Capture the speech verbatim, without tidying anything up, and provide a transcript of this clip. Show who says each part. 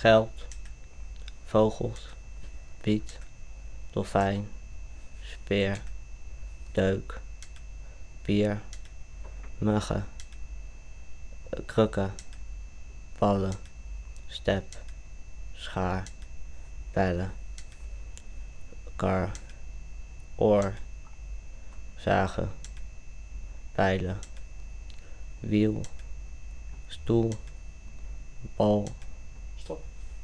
Speaker 1: geld, vogels, wiet, dolfijn, speer, deuk, bier, muggen, krukken, ballen, step, schaar, pijlen, kar, oor, zagen, pijlen, wiel, stoel, bal,